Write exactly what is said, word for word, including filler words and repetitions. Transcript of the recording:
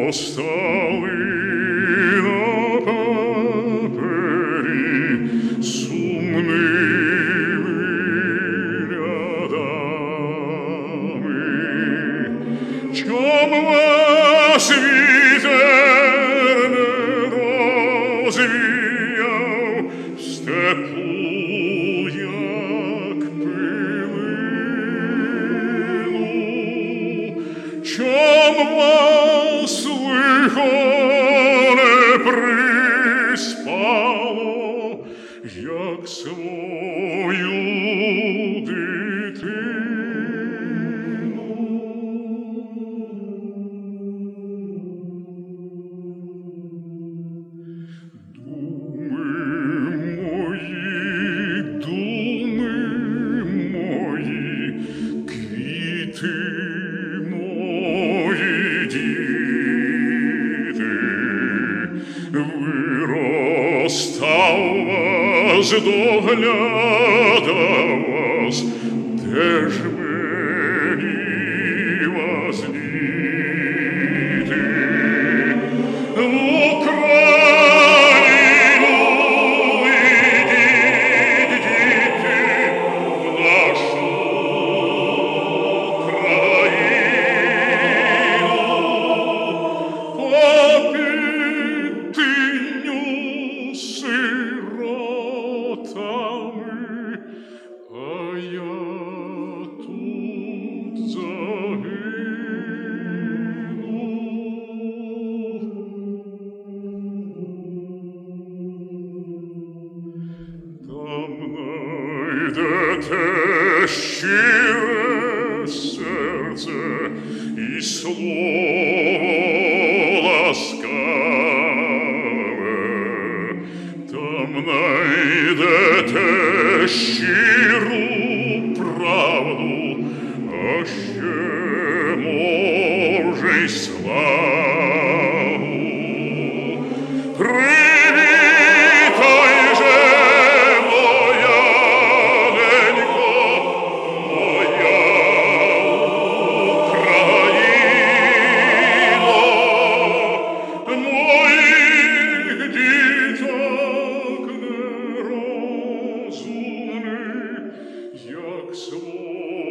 постали на папері сумними рядами. Чом вас вітер не розвіяв в степу, як пилину? Чом вас лихо не приспало, як свою дитину? Думи мої, думи мої, квіти мої, діти, виростав вас, доглядав вас, де ж мені вас діти? В Україну ідіть, діти, в нашу країну, попід тинню сиротами, а я тут загину. Там найдете щире серце і слово ласкаве, там найдете щиру правду, а ще, може, й славу. Привітай же, моя ненько, моя Україно, моїх діток нерозумних, як свого